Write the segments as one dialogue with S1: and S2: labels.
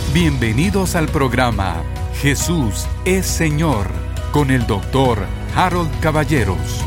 S1: Bienvenidos al programa Jesús es Señor con el doctor Harold Caballeros.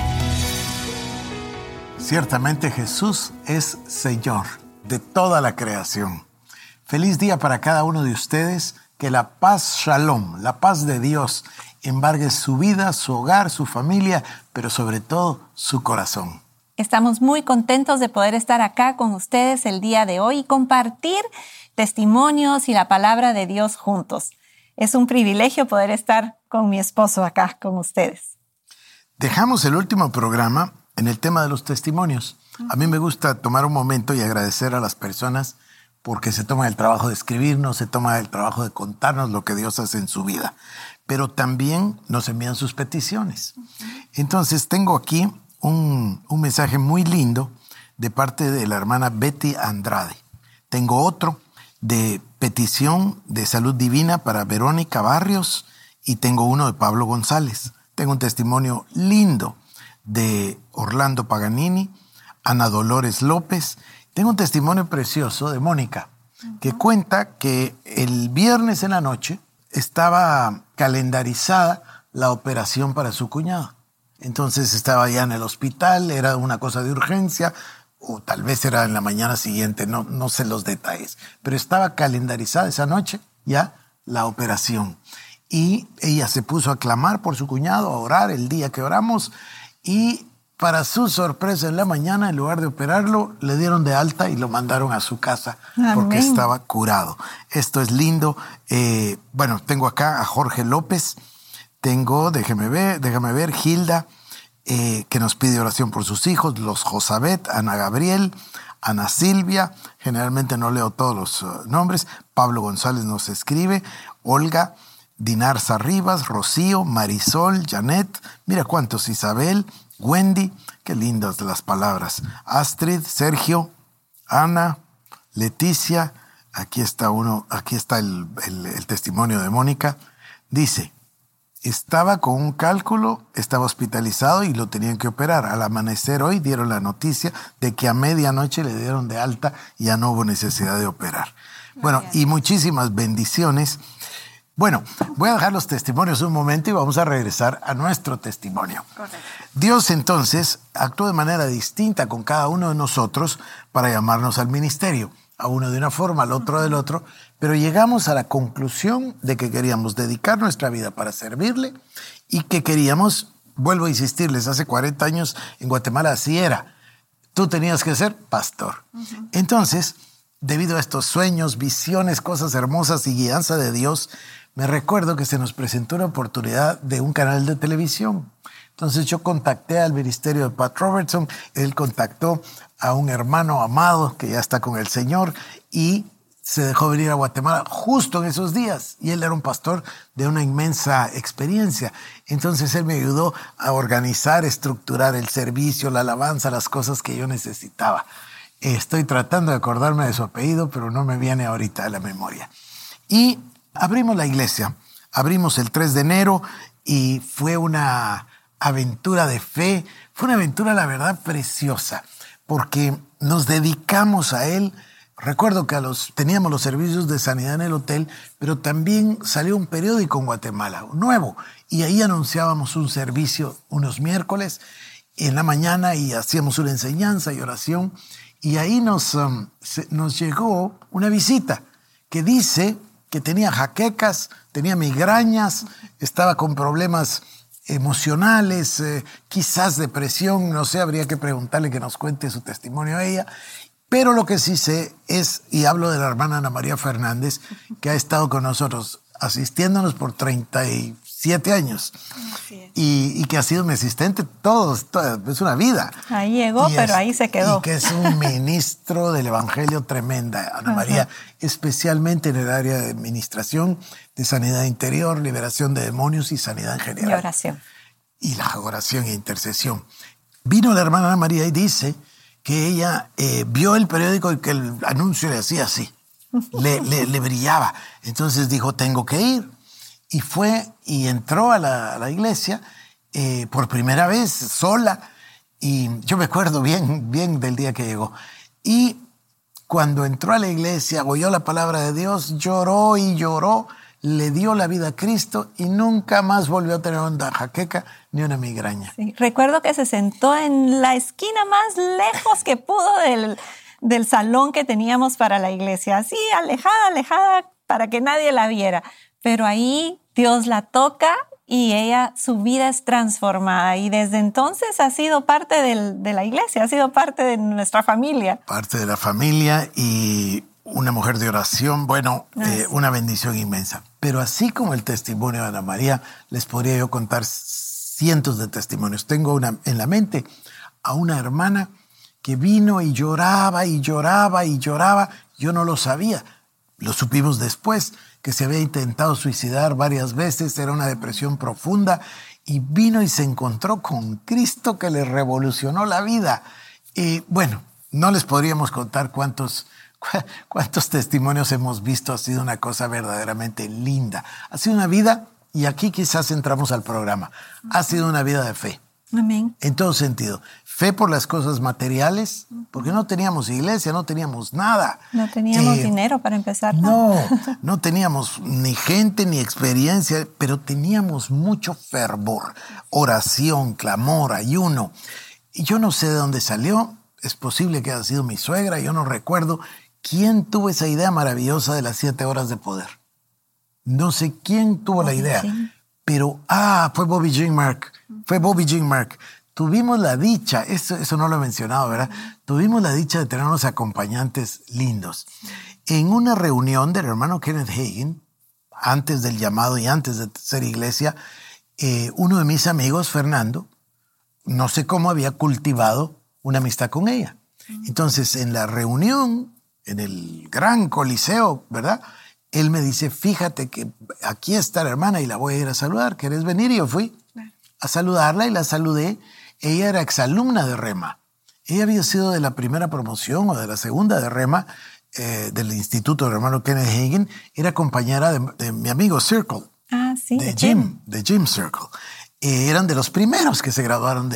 S2: Ciertamente Jesús es Señor de toda la creación. Feliz día para cada uno de ustedes. Que la paz Shalom, la paz de Dios, embargue su vida, su hogar, su familia, pero sobre todo su corazón.
S3: Estamos muy contentos de poder estar acá con ustedes el día de hoy y compartir testimonios y la palabra de Dios juntos. Es un privilegio poder estar con mi esposo acá con ustedes.
S2: Dejamos el último programa en el tema de los testimonios. A mí me gusta tomar un momento y agradecer a las personas porque se toman el trabajo de escribirnos, se toman el trabajo de contarnos lo que Dios hace en su vida. Pero también nos envían sus peticiones. Entonces tengo aquí un mensaje muy lindo de parte de la hermana Betty Andrade. Tengo otro de petición de salud divina para Verónica Barrios y tengo uno de Pablo González. Tengo un testimonio lindo de Orlando Paganini, Ana Dolores López. Tengo un testimonio precioso de Mónica, que cuenta que el viernes en la noche estaba calendarizada la operación para su cuñado. Entonces estaba ya en el hospital, era una cosa de urgencia, o tal vez era en la mañana siguiente, no sé los detalles. Pero estaba calendarizada esa noche ya la operación. Y ella se puso a clamar por su cuñado, a orar el día que oramos, y para su sorpresa, en la mañana, en lugar de operarlo, le dieron de alta y lo mandaron a su casa. Amén. Porque estaba curado. Esto es lindo. Bueno, tengo acá a Jorge López. Tengo, déjame ver, Gilda, que nos pide oración por sus hijos, los Josabet, Ana Gabriel, Ana Silvia. Generalmente no leo todos los nombres. Pablo González nos escribe. Olga, Dinar Sarribas, Rocío, Marisol, Janet. Mira cuántos, Isabel, Wendy, qué lindas las palabras. Astrid, Sergio, Ana, Leticia. Aquí está el testimonio de Mónica. Dice, estaba con un cálculo, estaba hospitalizado y lo tenían que operar. Al amanecer hoy dieron la noticia de que a medianoche le dieron de alta y ya no hubo necesidad de operar. Bueno, y muchísimas bendiciones. Bueno, voy a dejar los testimonios un momento y vamos a regresar a nuestro testimonio. Correcto. Dios entonces actuó de manera distinta con cada uno de nosotros para llamarnos al ministerio. A uno de una forma, al otro del otro, pero llegamos a la conclusión de que queríamos dedicar nuestra vida para servirle y que queríamos, vuelvo a insistirles, hace 40 años en Guatemala así era. Tú tenías que ser pastor. Entonces, debido a estos sueños, visiones, cosas hermosas y guianza de Dios, me recuerdo que se nos presentó una oportunidad de un canal de televisión. Entonces yo contacté al ministerio de Pat Robertson, él contactó a un hermano amado que ya está con el Señor y se dejó venir a Guatemala justo en esos días. Y él era un pastor de una inmensa experiencia. Entonces él me ayudó a organizar, estructurar el servicio, la alabanza, las cosas que yo necesitaba. Estoy tratando de acordarme de su apellido, pero no me viene ahorita a la memoria. Y abrimos la iglesia, abrimos el 3 de enero y fue una aventura de fe, fue una aventura, la verdad, preciosa, porque nos dedicamos a él. Recuerdo que teníamos los servicios de sanidad en el hotel, pero también salió un periódico en Guatemala, nuevo, y ahí anunciábamos un servicio unos miércoles en la mañana y hacíamos una enseñanza y oración, y ahí nos llegó una visita que dice que tenía jaquecas, tenía migrañas, estaba con problemas emocionales, quizás depresión, no sé, habría que preguntarle que nos cuente su testimonio a ella. Pero lo que sí sé es, y hablo de la hermana Ana María Fernández, que ha estado con nosotros asistiéndonos por 37 años. Y que ha sido mi asistente es una vida.
S3: Ahí llegó, pero ahí se quedó.
S2: Y que es un ministro del Evangelio tremenda, Ana María, especialmente en el área de administración, de sanidad interior, liberación de demonios y sanidad en general.
S3: Y oración.
S2: Y la oración e intercesión. Vino la hermana Ana María y dice que ella vio el periódico y que el anuncio le hacía así, le brillaba. Entonces dijo, tengo que ir. Y fue y entró a la iglesia por primera vez, sola. Y yo me acuerdo bien del día que llegó. Y cuando entró a la iglesia, oyó la palabra de Dios, lloró y lloró, le dio la vida a Cristo y nunca más volvió a tener una jaqueca ni una migraña.
S3: Sí, recuerdo que se sentó en la esquina más lejos que pudo del salón que teníamos para la iglesia, así alejada para que nadie la viera. Pero ahí Dios la toca y su vida es transformada. Y desde entonces ha sido parte de la iglesia, ha sido parte de nuestra familia.
S2: Parte de la familia y una mujer de oración, una bendición inmensa. Pero así como el testimonio de Ana María, les podría yo contar cientos de testimonios. Tengo en la mente a una hermana que vino y lloraba y lloraba y lloraba. Yo no lo sabía. Lo supimos después, que se había intentado suicidar varias veces, era una depresión profunda, y vino y se encontró con Cristo que le revolucionó la vida. Y no les podríamos contar cuántos testimonios hemos visto. Ha sido una cosa verdaderamente linda. Ha sido una vida, y aquí quizás entramos al programa, ha sido una vida de fe.
S3: Amén.
S2: En todo sentido. Fe por las cosas materiales, porque no teníamos iglesia, no teníamos nada.
S3: No teníamos dinero para empezar.
S2: No teníamos ni gente ni experiencia, pero teníamos mucho fervor, oración, clamor, ayuno. Y yo no sé de dónde salió, es posible que haya sido mi suegra, yo no recuerdo quién tuvo esa idea maravillosa de las 7 horas de poder. No sé quién tuvo la idea, pero fue Bobby Jean Mark. Fue Bobby Jean Mark. Tuvimos la dicha, eso no lo he mencionado, ¿verdad? Tuvimos la dicha de tener unos acompañantes lindos. En una reunión del hermano Kenneth Hagin, antes del llamado y antes de ser iglesia, uno de mis amigos, Fernando, no sé cómo había cultivado una amistad con ella. Entonces, en la reunión, en el gran coliseo, ¿verdad? Él me dice, fíjate que aquí está la hermana y la voy a ir a saludar. ¿Querés venir? Y yo fui a saludarla y la saludé. Ella era exalumna de Rema. Ella había sido de la primera promoción o de la segunda de Rema, del instituto del hermano Kenneth Hagin. Era compañera de mi amigo Circle.
S3: Sí,
S2: de Jim Circle. Eran de los primeros que se graduaron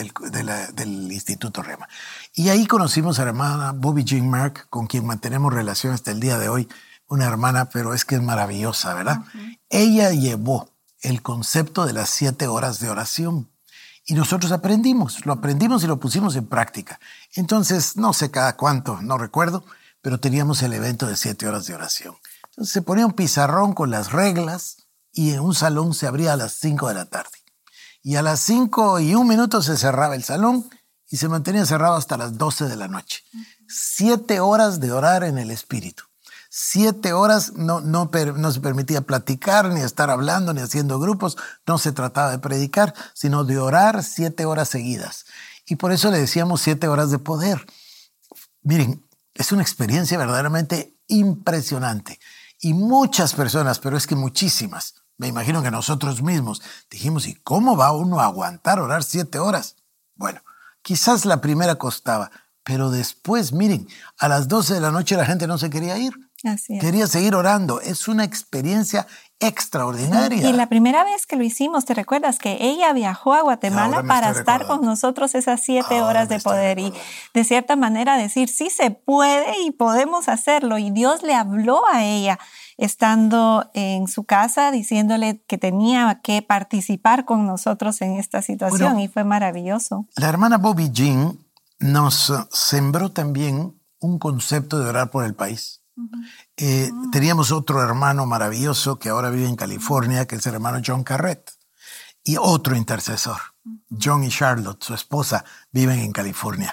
S2: del instituto Rema. Y ahí conocimos a la hermana Bobby Jean Mark, con quien mantenemos relación hasta el día de hoy. Una hermana, pero es que es maravillosa, ¿verdad? Ella llevó el concepto de las 7 horas de oración. Y nosotros lo aprendimos y lo pusimos en práctica. Entonces, no sé cada cuánto, no recuerdo, pero teníamos el evento de 7 horas de oración. Entonces se ponía un pizarrón con las reglas y en un salón se abría a las 5 de la tarde. Y a las 5:01 se cerraba el salón y se mantenía cerrado hasta las 12 de la noche. 7 horas de orar en el Espíritu. 7 horas no se permitía platicar, ni estar hablando, ni haciendo grupos. No se trataba de predicar, sino de orar 7 horas seguidas. Y por eso le decíamos 7 horas de poder. Miren, es una experiencia verdaderamente impresionante. Y muchas personas, pero es que muchísimas, me imagino que nosotros mismos, dijimos, ¿y cómo va uno a aguantar orar 7 horas? Bueno, quizás la primera costaba, pero después, miren, a las 12 de la noche la gente no se quería ir.
S3: Así es.
S2: Quería seguir orando. Es una experiencia extraordinaria.
S3: Y la primera vez que lo hicimos, ¿te recuerdas que ella viajó a Guatemala para estar con nosotros esas 7 horas de poder? Y de cierta manera decir, sí se puede y podemos hacerlo. Y Dios le habló a ella estando en su casa, diciéndole que tenía que participar con nosotros en esta situación. Y fue maravilloso.
S2: La hermana Bobby Jean nos sembró también un concepto de orar por el país. Teníamos otro hermano maravilloso que ahora vive en California, que es el hermano John Carret, y otro intercesor. John y Charlotte, su esposa, viven en California.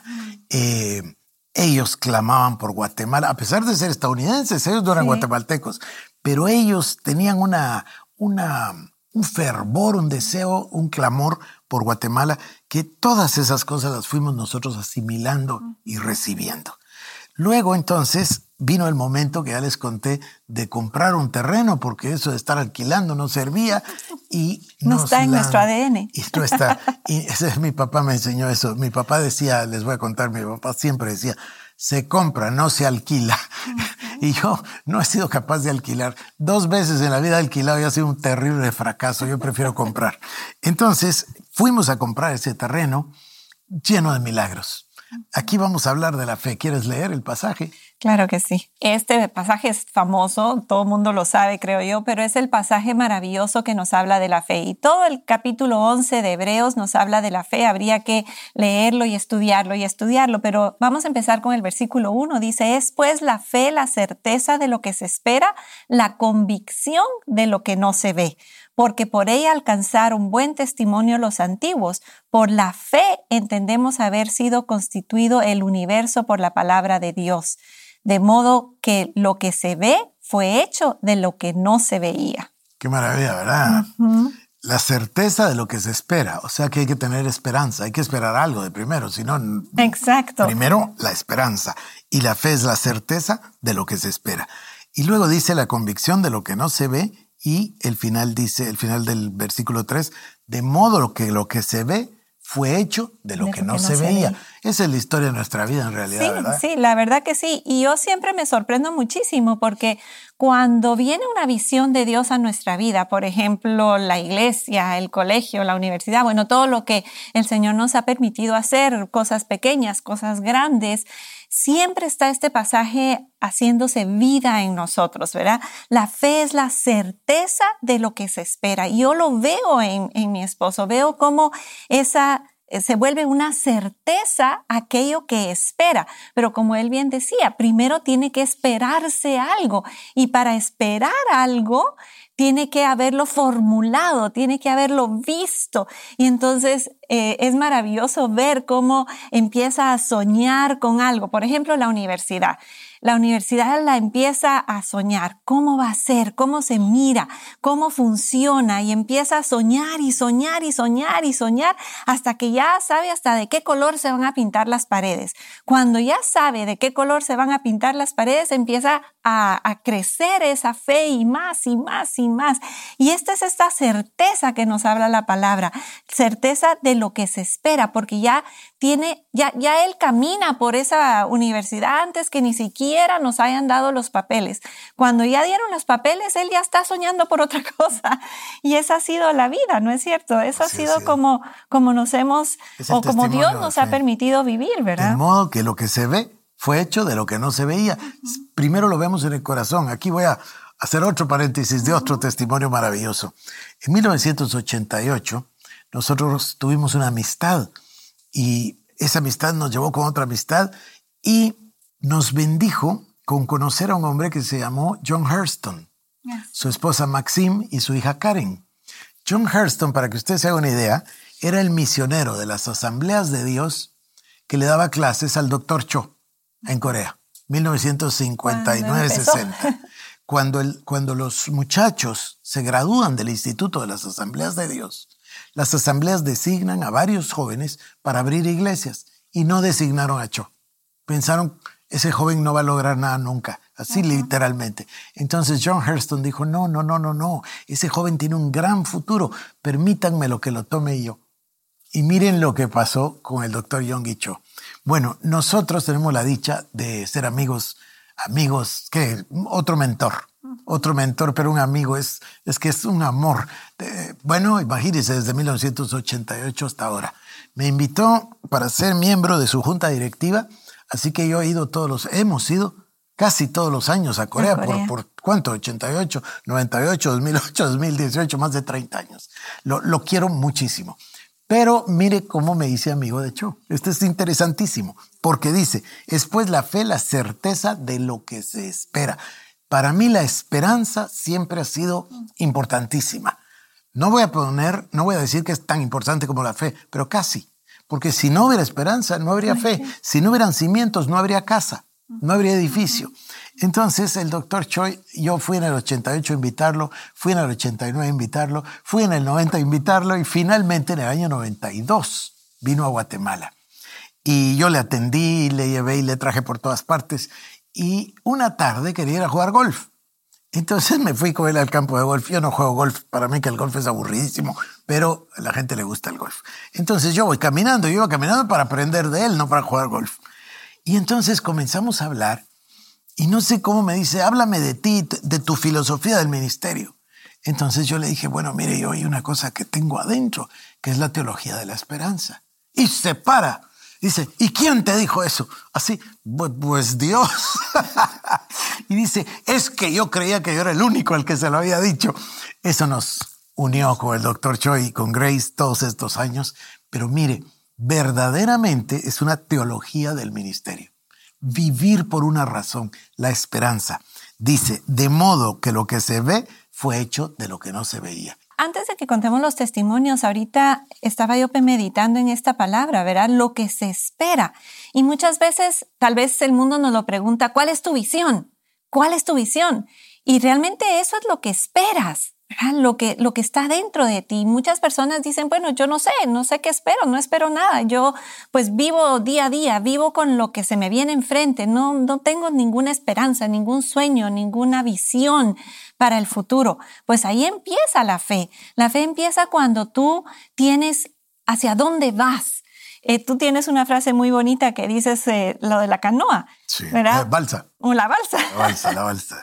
S2: Ellos clamaban por Guatemala, a pesar de ser estadounidenses, ellos no eran guatemaltecos, pero ellos tenían un fervor, un deseo, un clamor por Guatemala, que todas esas cosas las fuimos nosotros asimilando y recibiendo. Luego, entonces, vino el momento que ya les conté de comprar un terreno, porque eso de estar alquilando no servía. Y
S3: no está en nuestro ADN.
S2: Y no está. Y mi papá me enseñó eso. Mi papá decía, les voy a contar, mi papá siempre decía, se compra, no se alquila. Y yo no he sido capaz de alquilar. 2 veces en la vida he alquilado y ha sido un terrible fracaso. Yo prefiero comprar. Entonces, fuimos a comprar ese terreno lleno de milagros. Aquí vamos a hablar de la fe. ¿Quieres leer el pasaje?
S3: Claro que sí. Este pasaje es famoso, todo el mundo lo sabe, creo yo, pero es el pasaje maravilloso que nos habla de la fe. Y todo el capítulo 11 de Hebreos nos habla de la fe. Habría que leerlo y estudiarlo, pero vamos a empezar con el versículo 1. Dice, es pues la fe la certeza de lo que se espera, la convicción de lo que no se ve. Porque por ella alcanzaron buen testimonio los antiguos. Por la fe entendemos haber sido constituido el universo por la palabra de Dios. De modo que lo que se ve fue hecho de lo que no se veía.
S2: Qué maravilla, ¿verdad? Uh-huh. La certeza de lo que se espera. O sea que hay que tener esperanza. Hay que esperar algo de primero, si no...
S3: Exacto.
S2: Primero, la esperanza. Y la fe es la certeza de lo que se espera. Y luego dice la convicción de lo que no se ve. Y el final dice, el final del versículo 3, de modo que lo que se ve fue hecho de lo que no se veía. Esa es la historia de nuestra vida en realidad,
S3: sí,
S2: ¿verdad?
S3: Sí, la verdad que sí. Y yo siempre me sorprendo muchísimo porque cuando viene una visión de Dios a nuestra vida, por ejemplo, la iglesia, el colegio, la universidad, bueno, todo lo que el Señor nos ha permitido hacer, cosas pequeñas, cosas grandes, siempre está este pasaje haciéndose vida en nosotros, ¿verdad? La fe es la certeza de lo que se espera. Y yo lo veo en mi esposo, veo cómo se vuelve una certeza aquello que espera. Pero como él bien decía, primero tiene que esperarse algo. Y para esperar algo, tiene que haberlo formulado, tiene que haberlo visto. Y entonces es maravilloso ver cómo empieza a soñar con algo. Por ejemplo, la universidad. La universidad la empieza a soñar. ¿Cómo va a ser? ¿Cómo se mira? ¿Cómo funciona? Y empieza a soñar y soñar y soñar y soñar hasta que ya sabe hasta de qué color se van a pintar las paredes. Cuando ya sabe de qué color se van a pintar las paredes, empieza a crecer esa fe y más y más y más. Y esta es esta certeza que nos habla la palabra. Certeza de lo que se espera, porque ya él camina por esa universidad antes que ni siquiera nos hayan dado los papeles. Cuando ya dieron los papeles, él ya está soñando por otra cosa. Y esa ha sido la vida, ¿no es cierto? Eso ha sido como nos hemos, o como Dios nos ha permitido vivir, ¿verdad?
S2: De modo que lo que se ve fue hecho de lo que no se veía. Uh-huh. Primero lo vemos en el corazón. Aquí voy a hacer otro paréntesis de otro testimonio maravilloso. En 1988, nosotros tuvimos una amistad y esa amistad nos llevó con otra amistad y nos bendijo con conocer a un hombre que se llamó John Hurston, su esposa Maxine y su hija Karen. John Hurston, para que usted se haga una idea, era el misionero de las Asambleas de Dios que le daba clases al Dr. Cho en Corea, 1959-60. Cuando los muchachos se gradúan del Instituto de las Asambleas de Dios, las asambleas designan a varios jóvenes para abrir iglesias y no designaron a Cho. Pensaron, ese joven no va a lograr nada nunca, así literalmente. Entonces John Hurston dijo, no, ese joven tiene un gran futuro, permítanme lo que lo tome yo. Y miren lo que pasó con el doctor Yonggi Cho. Bueno, nosotros tenemos la dicha de ser amigos, ¿qué? Otro mentor, pero un amigo es que es un amor. Bueno, imagínense, desde 1988 hasta ahora. Me invitó para ser miembro de su junta directiva, así que yo hemos ido casi todos los años a Corea. ¿Por cuánto? 88, 98, 2008, 2018, más de 30 años. Lo quiero muchísimo. Pero mire cómo me hice amigo de Cho. Esto es interesantísimo, porque dice, es pues la fe, la certeza de lo que se espera. Para mí la esperanza siempre ha sido importantísima. No voy a decir que es tan importante como la fe, pero casi. Porque si no hubiera esperanza, no habría fe. Si no hubieran cimientos, no habría casa, no habría edificio. Entonces el doctor Choi, yo fui en el 88 a invitarlo, fui en el 89 a invitarlo, fui en el 90 a invitarlo y finalmente en el año 92 vino a Guatemala. Y yo le atendí, le llevé y le traje por todas partes. Y una tarde quería ir a jugar golf. Entonces me fui con él al campo de golf. Yo no juego golf, para mí que el golf es aburridísimo, pero a la gente le gusta el golf. Entonces yo iba caminando para aprender de él, no para jugar golf. Y entonces comenzamos a hablar y no sé cómo me dice, háblame de ti, de tu filosofía del ministerio. Entonces yo le dije, bueno, mire, yo hay una cosa que tengo adentro, que es la teología de la esperanza. Y se para. Dice, ¿y quién te dijo eso? Así, pues Dios. Y dice, es que yo creía que yo era el único al que se lo había dicho. Eso nos unió con el Dr. Choi y con Grace todos estos años. Pero mire, verdaderamente es una teología del ministerio. Vivir por una razón, la esperanza. Dice, de modo que lo que se ve fue hecho de lo que no se veía.
S3: Antes de que contemos los testimonios, ahorita estaba yo meditando en esta palabra, ¿verdad? Lo que se espera. Y muchas veces, tal vez el mundo nos lo pregunta, ¿cuál es tu visión? ¿Cuál es tu visión? Y realmente eso es lo que esperas, ¿verdad? Lo que está dentro de ti. Muchas personas dicen, bueno, yo no sé qué espero, no espero nada. Yo pues vivo día a día, vivo con lo que se me viene enfrente. No tengo ninguna esperanza, ningún sueño, ninguna visión para el futuro. Pues ahí empieza la fe. La fe empieza cuando tú tienes hacia dónde vas. Tú tienes una frase muy bonita que dices lo de la canoa,
S2: sí,
S3: ¿verdad?
S2: Balsa.
S3: O la balsa.
S2: La balsa.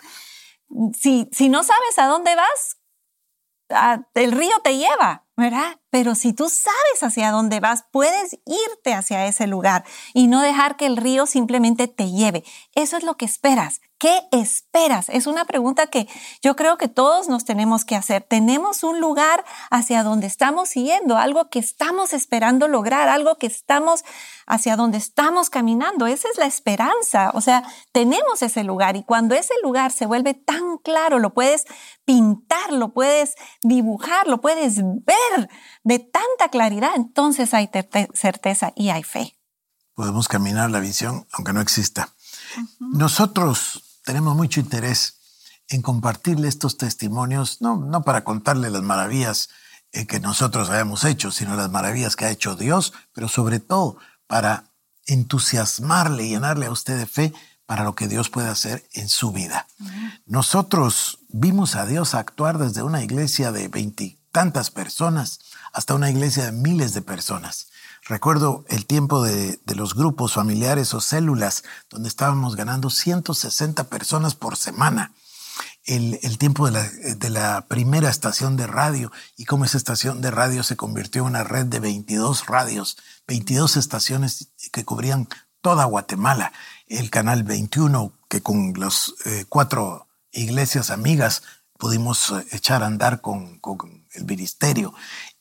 S3: Si no sabes a dónde vas, el río te lleva, ¿verdad? Pero si tú sabes hacia dónde vas, puedes irte hacia ese lugar y no dejar que el río simplemente te lleve. Eso es lo que esperas. ¿Qué esperas? Es una pregunta que yo creo que todos nos tenemos que hacer. Tenemos un lugar hacia donde estamos yendo, algo que estamos esperando lograr, algo que hacia donde estamos caminando. Esa es la esperanza. O sea, tenemos ese lugar y cuando ese lugar se vuelve tan claro, lo puedes pintar, lo puedes dibujar, lo puedes ver de tanta claridad, entonces hay certeza y hay fe.
S2: Podemos caminar la visión aunque no exista. Nosotros tenemos mucho interés en compartirle estos testimonios, no para contarle las maravillas que nosotros hayamos hecho, sino las maravillas que ha hecho Dios, pero sobre todo para entusiasmarle y llenarle a usted de fe para lo que Dios puede hacer en su vida. Nosotros vimos a Dios actuar desde una iglesia de 20 y tantas personas hasta una iglesia de miles de personas. Recuerdo el tiempo de los grupos familiares o células donde estábamos ganando 160 personas por semana. El tiempo de la primera estación de radio y cómo esa estación de radio se convirtió en una red de 22 radios, 22 estaciones que cubrían toda Guatemala. El canal 21 que con las 4 iglesias amigas pudimos echar a andar con el ministerio.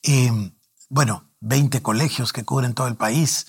S2: 20 colegios que cubren todo el país,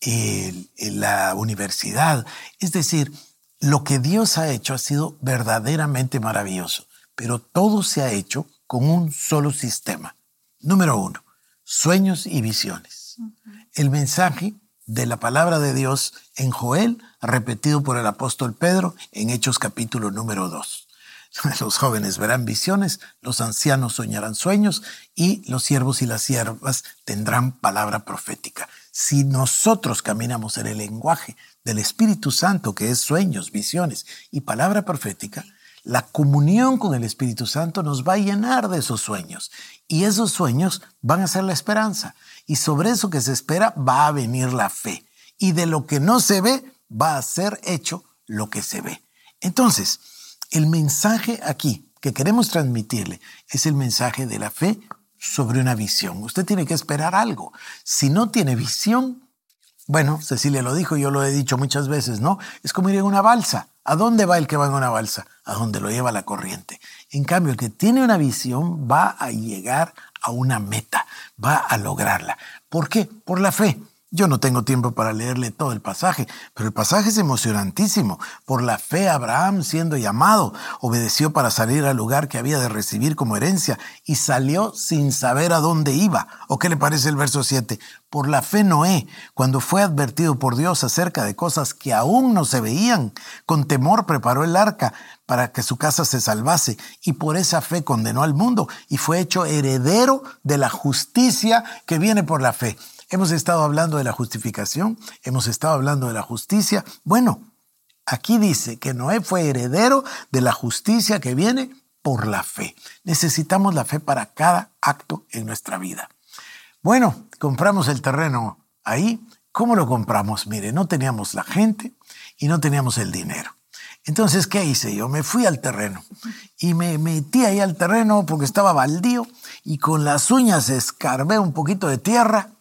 S2: la universidad. Es decir, lo que Dios ha hecho ha sido verdaderamente maravilloso, pero todo se ha hecho con un solo sistema. Número 1, sueños y visiones. El mensaje de la palabra de Dios en Joel, repetido por el apóstol Pedro en Hechos capítulo número 2. Los jóvenes verán visiones, los ancianos soñarán sueños y los siervos y las siervas tendrán palabra profética. Si nosotros caminamos en el lenguaje del Espíritu Santo, que es sueños, visiones y palabra profética, la comunión con el Espíritu Santo nos va a llenar de esos sueños y esos sueños van a ser la esperanza y sobre eso que se espera va a venir la fe y de lo que no se ve va a ser hecho lo que se ve. Entonces, el mensaje aquí que queremos transmitirle es el mensaje de la fe sobre una visión. Usted tiene que esperar algo. Si no tiene visión, bueno, Cecilia lo dijo, yo lo he dicho muchas veces, ¿no? Es como ir en una balsa. ¿A dónde va el que va en una balsa? A donde lo lleva la corriente. En cambio, el que tiene una visión va a llegar a una meta, va a lograrla. ¿Por qué? Por la fe. Yo no tengo tiempo para leerle todo el pasaje, pero el pasaje es emocionantísimo. Por la fe, Abraham, siendo llamado, obedeció para salir al lugar que había de recibir como herencia y salió sin saber a dónde iba. ¿O qué le parece el verso 7? Por la fe, Noé, cuando fue advertido por Dios acerca de cosas que aún no se veían, con temor preparó el arca para que su casa se salvase y por esa fe condenó al mundo y fue hecho heredero de la justicia que viene por la fe. Hemos estado hablando de la justificación, hemos estado hablando de la justicia. Bueno, aquí dice que Noé fue heredero de la justicia que viene por la fe. Necesitamos la fe para cada acto en nuestra vida. Bueno, compramos el terreno ahí. ¿Cómo lo compramos? Mire, no teníamos la gente y no teníamos el dinero. Entonces, ¿qué hice yo? Me fui al terreno y me metí ahí al terreno porque estaba baldío y con las uñas escarbé un poquito de tierra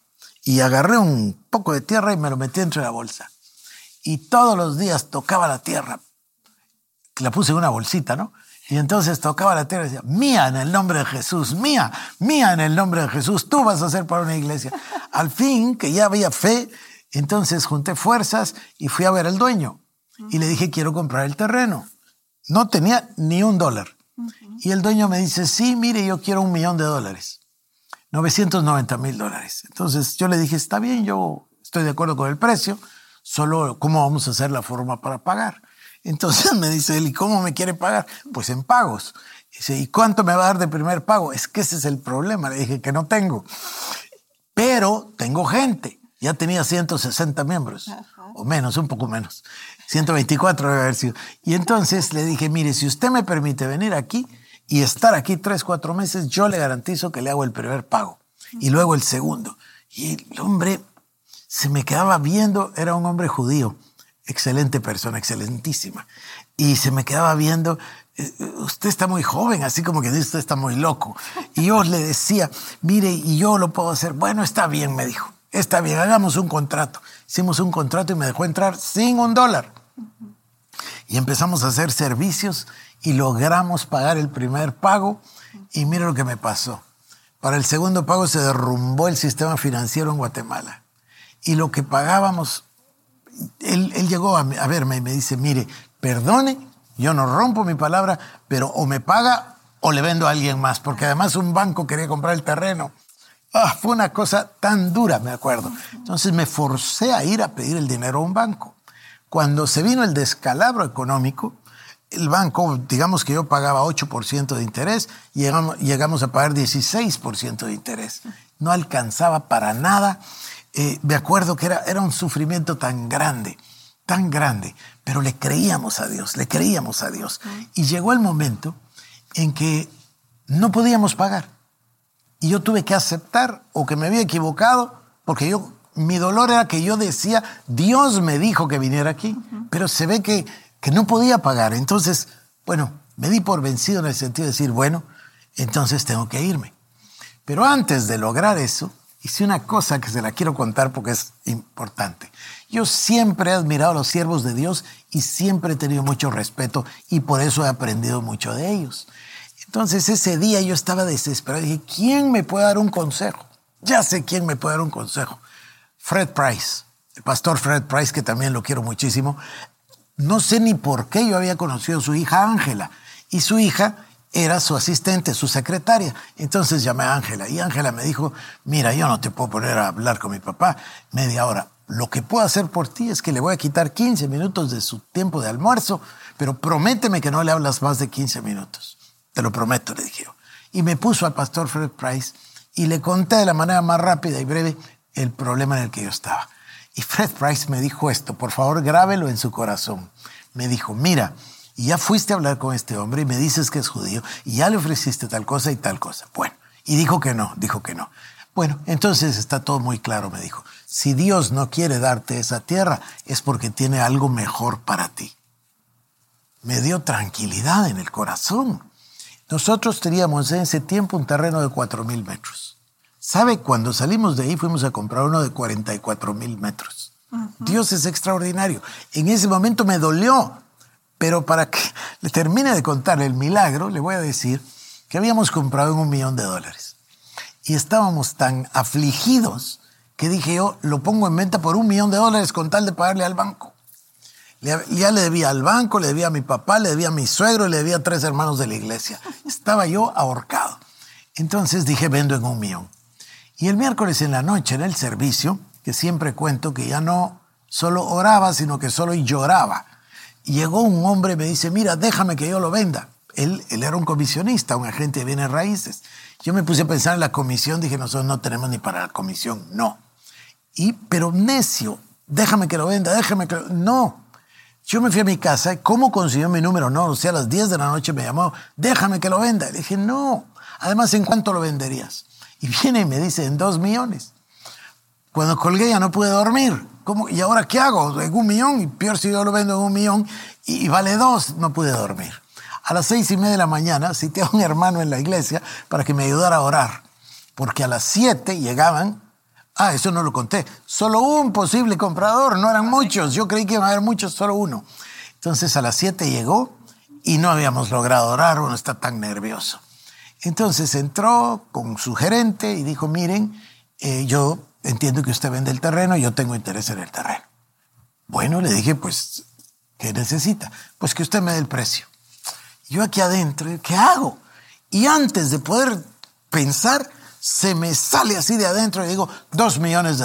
S2: y agarré un poco de tierra y me lo metí entre la bolsa. Y todos los días tocaba la tierra. La puse en una bolsita, ¿no? Y entonces tocaba la tierra y decía, mía en el nombre de Jesús, mía en el nombre de Jesús, tú vas a hacer para una iglesia. Al fin, que ya había fe, entonces junté fuerzas y fui a ver al dueño. Y le dije, quiero comprar el terreno. No tenía ni $1. Y el dueño me dice, sí, mire, yo quiero $1 millón. $990,000. Entonces yo le dije, está bien, yo estoy de acuerdo con el precio, solo ¿cómo vamos a hacer la forma para pagar? Entonces me dice él, ¿y cómo me quiere pagar? Pues en pagos. Dice, ¿y cuánto me va a dar de primer pago? Es que ese es el problema. Le dije que no tengo. Pero tengo gente. Ya tenía 160 miembros. O menos, un poco menos. 124 debe haber sido. Y entonces le dije, mire, si usted me permite venir aquí y estar aquí 3-4 meses, yo le garantizo que le hago el primer pago. Y luego el segundo. Y el hombre se me quedaba viendo, era un hombre judío. Excelente persona, excelentísima. Y se me quedaba viendo, usted está muy joven, así como que usted está muy loco. Y yo le decía, mire, y yo lo puedo hacer. Bueno, está bien, me dijo. Está bien, hagamos un contrato. Hicimos un contrato y me dejó entrar sin $1. Y empezamos a hacer servicios y logramos pagar el primer pago. Y mire lo que me pasó. Para el segundo pago se derrumbó el sistema financiero en Guatemala. Y lo que pagábamos... Él llegó a verme y me dice, mire, perdone, yo no rompo mi palabra, pero o me paga o le vendo a alguien más, porque además un banco quería comprar el terreno. Fue una cosa tan dura, me acuerdo. Entonces me forcé a ir a pedir el dinero a un banco. Cuando se vino el descalabro económico, el banco, digamos que yo pagaba 8% de interés, llegamos a pagar 16% de interés. No alcanzaba para nada. Me acuerdo que era un sufrimiento tan grande, pero le creíamos a Dios. Y llegó el momento en que no podíamos pagar. Y yo tuve que aceptar o que me había equivocado, porque mi dolor era que yo decía, Dios me dijo que viniera aquí, pero se ve que no podía pagar. Entonces, bueno, me di por vencido en el sentido de decir, bueno, entonces tengo que irme. Pero antes de lograr eso, hice una cosa que se la quiero contar porque es importante. Yo siempre he admirado a los siervos de Dios y siempre he tenido mucho respeto y por eso he aprendido mucho de ellos. Entonces ese día yo estaba desesperado y dije, ¿quién me puede dar un consejo? Ya sé quién me puede dar un consejo. Fred Price, el pastor Fred Price, que también lo quiero muchísimo. No sé ni por qué yo había conocido a su hija Ángela y su hija era su asistente, su secretaria. Entonces llamé a Ángela y Ángela me dijo, mira, yo no te puedo poner a hablar con mi papá media hora. Lo que puedo hacer por ti es que le voy a quitar 15 minutos de su tiempo de almuerzo, pero prométeme que no le hablas más de 15 minutos. Te lo prometo, le dije yo. Y me puso al pastor Fred Price y le conté de la manera más rápida y breve el problema en el que yo estaba. Y Fred Price me dijo esto, por favor grábelo en su corazón. Me dijo, mira, y ya fuiste a hablar con este hombre y me dices que es judío y ya le ofreciste tal cosa y tal cosa. Bueno, y dijo que no. Bueno, entonces está todo muy claro, me dijo. Si Dios no quiere darte esa tierra es porque tiene algo mejor para ti. Me dio tranquilidad en el corazón. Nosotros teníamos en ese tiempo un terreno de 4,000 metros. ¿Sabe? Cuando salimos de ahí fuimos a comprar uno de 44,000 metros. Dios es extraordinario. En ese momento me dolió. Pero para que le termine de contar el milagro, le voy a decir que habíamos comprado en $1 millón. Y estábamos tan afligidos que dije yo, lo pongo en venta por $1 millón con tal de pagarle al banco. Ya le debía al banco, le debía a mi papá, le debía a mi suegro, le debía a 3 hermanos de la iglesia. Estaba yo ahorcado. Entonces dije, vendo en $1 millón. Y el miércoles en la noche en el servicio, que siempre cuento que ya no solo oraba, sino que solo lloraba. Y llegó un hombre y me dice, mira, déjame que yo lo venda. Él era un comisionista, un agente de bienes raíces. Yo me puse a pensar en la comisión, dije, nosotros no tenemos ni para la comisión, no. Pero necio, déjame que lo venda, No. Yo me fui a mi casa, ¿cómo consiguió mi número? No, o sea, a las 10 de la noche me llamó, déjame que lo venda. Le dije, no. Además, ¿en cuánto lo venderías? Y viene y me dice, en 2 millones. Cuando colgué ya no pude dormir. ¿Cómo? ¿Y ahora qué hago? En $1 millón, y peor si yo lo vendo en $1 millón y vale 2, no pude dormir. A las 6:30 de la mañana cité a un hermano en la iglesia para que me ayudara a orar, porque a las 7 llegaban Ah, eso no lo conté. Solo un posible comprador, no eran muchos. Yo creí que iban a haber muchos, solo uno. Entonces a las 7 llegó y no habíamos logrado orar, uno está tan nervioso. Entonces entró con su gerente y dijo, miren, yo entiendo que usted vende el terreno y yo tengo interés en el terreno. Bueno, le dije, pues, ¿qué necesita? Pues que usted me dé el precio. Yo aquí adentro, ¿qué hago? Y antes de poder pensar, se me sale así de adentro y digo, $2 millones.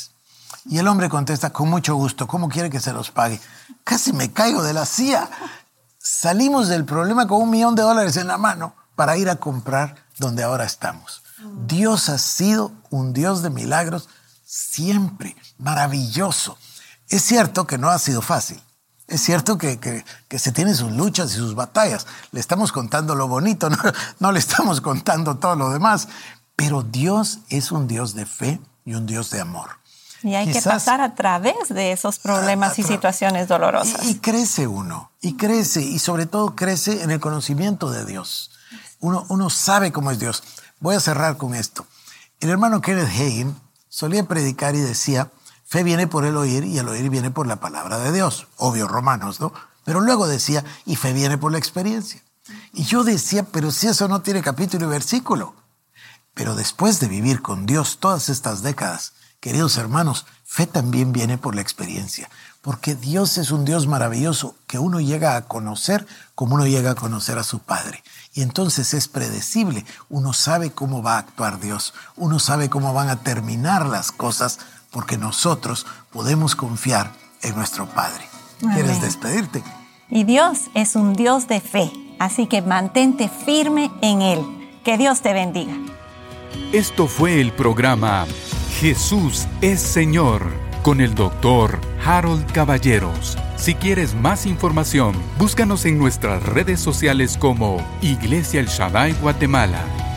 S2: Y el hombre contesta, con mucho gusto, ¿cómo quiere que se los pague? Casi me caigo de la silla. Salimos del problema con $1 millón en la mano para ir a comprar donde ahora estamos. Dios ha sido un Dios de milagros siempre, maravilloso. Es cierto que no ha sido fácil. Es cierto que se tiene sus luchas y sus batallas. Le estamos contando lo bonito, no le estamos contando todo lo demás. Pero Dios es un Dios de fe y un Dios de amor.
S3: Y hay que pasar a través de esos problemas y situaciones dolorosas.
S2: Y crece uno, y crece, y sobre todo crece en el conocimiento de Dios. Uno sabe cómo es Dios. Voy a cerrar con esto. El hermano Kenneth Hagin solía predicar y decía, fe viene por el oír y el oír viene por la palabra de Dios. Obvio, Romanos, ¿no? Pero luego decía, y fe viene por la experiencia. Y yo decía, pero si eso no tiene capítulo y versículo. Pero después de vivir con Dios todas estas décadas, queridos hermanos, fe también viene por la experiencia. Porque Dios es un Dios maravilloso que uno llega a conocer como uno llega a conocer a su Padre. Y entonces es predecible. Uno sabe cómo va a actuar Dios. Uno sabe cómo van a terminar las cosas porque nosotros podemos confiar en nuestro Padre.
S3: Amén.
S2: ¿Quieres despedirte?
S3: Y Dios es un Dios de fe, así que mantente firme en Él. Que Dios te bendiga.
S1: Esto fue el programa Jesús es Señor con el Dr. Harold Caballeros. Si quieres más información, búscanos en nuestras redes sociales como Iglesia El Shaddai Guatemala.